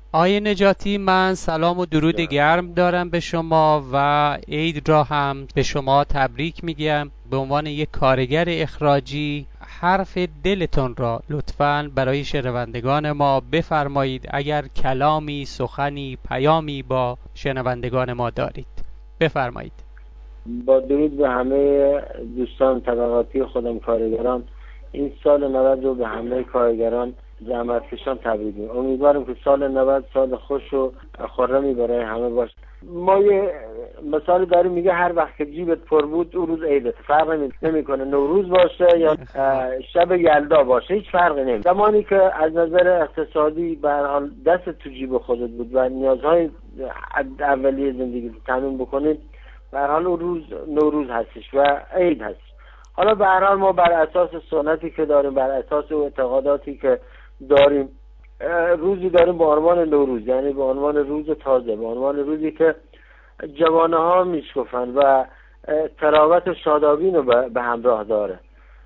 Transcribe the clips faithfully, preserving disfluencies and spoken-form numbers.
آقای نجاتی، من سلام و درود جان. گرم دارم به شما و عید را هم به شما تبریک میگم. به عنوان یک کارگر اخراجی حرف دلتون را لطفاً برای شنوندگان ما بفرمایید، اگر کلامی، سخنی، پیامی با شنوندگان ما دارید بفرمایید. با درود به همه دوستان طبقاتی خودم کارگران، این سال نود رو به همه کارگران زحمتکشان تبریک میگم. امیدوارم که سال نود سال خوش و خرمی برای همه باشه. ما یه مثال داریم میگه هر وقت که جیبت پر بود اون روز عیدت، فرق نمیکنه نوروز باشه یا شب یلدا باشه، هیچ فرقی نمیکنه. زمانی که از نظر اقتصادی به هر حال دست تو جیب خودت بود و نیازهای اولیه زندگی رو تامین بکنید، به هر حال اون روز نوروز هستش و عید هست. حالا به هر حال ما بر اساس سنتی که داریم، بر اساس اعتقاداتی که داریم، روزی داریم به عنوان نوروز، یعنی به عنوان روز تازه، به عنوان روزی که جوانه ها میشکفن و تراوت و شادابی رو به همراه داره.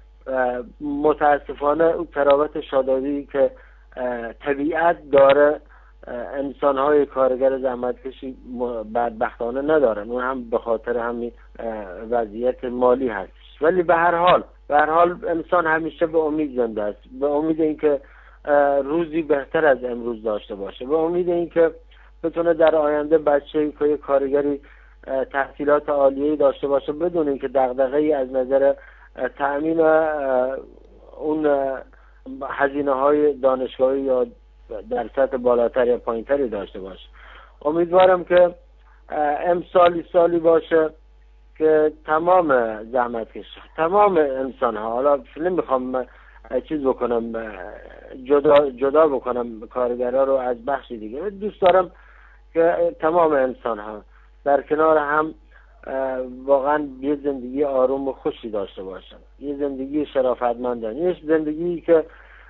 متاسفانه اون تراوت شادابی که طبیعت داره انسان های کارگر زحمتکشی بدبختانه ندارن، اون هم به خاطر همین وضعیت مالی هست. ولی به هر حال به هر حال انسان همیشه به امید زنده است، به امید اینکه روزی بهتر از امروز داشته باشه، به امید اینکه بتونه در آینده بچه‌ای که کارگری تحصیلات عالیه‌ای داشته باشه بدون اینکه دغدغه‌ای از نظر تأمین اون هزینه‌های دانشگاهی یا در سطح بالاتر یا پایینتری داشته باشه. امیدوارم که امسالی سالی باشه که تمام زحمتکش، تمام انسان ها، حالا نمیخوام چیز بکنم جدا جدا بکنم کارگرها رو از بخشی دیگه، دوست دارم که تمام انسان ها در کنار هم واقعا یه زندگی آروم و خوشی داشته باشن، یه زندگی شرافتمندانه، یه زندگی که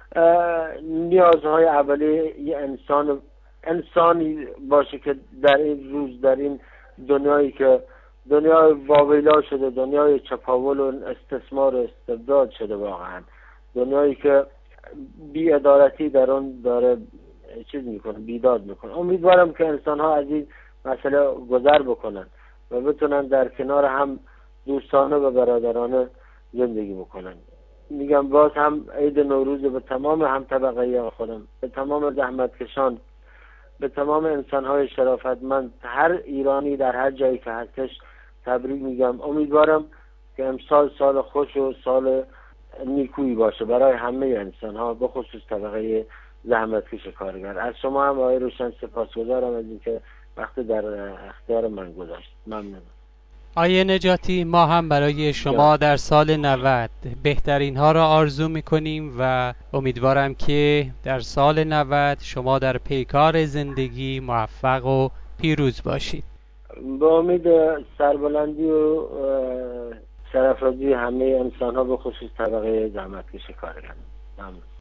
نیازهای اولیه یه انسان انسانی باشه که در این روز، در این دنیایی که دنیای واویلا شده، دنیای چپاول و استثمار و استبداد شده، واقعا دنیایی که بی‌عدالتی در اون داره چیز میکنه، بیداد میکنه. امیدوارم که انسان ها از این مسئله گذر بکنن و بتونن در کنار هم دوستانه و برادرانه زندگی بکنن. میگم باز هم عید نوروز به تمام هم طبقه خودم، به تمام زحمتکشان، به تمام انسان‌های شرافتمند، هر ایرانی در هر جایی که هستش تبریک میگم. امیدوارم که امسال سال خوش و سال نیکویی باشه برای همه انسان‌ها، به خصوص طبقه زحمتکش کارگر. از شما هم آقای روشن سپاسگزارم از اینکه وقت در اختیار من گذاشت. ممنونم. آقای نجاتی، ما هم برای جان. شما در سال نود بهترین ها را آرزو میکنیم و امیدوارم که در سال نود شما در پیکار زندگی موفق و پیروز باشید. با امید سربلندی و سرافرازی همه انسان ها، به خصوص طبقه زحمتکش کارگر. ممنون.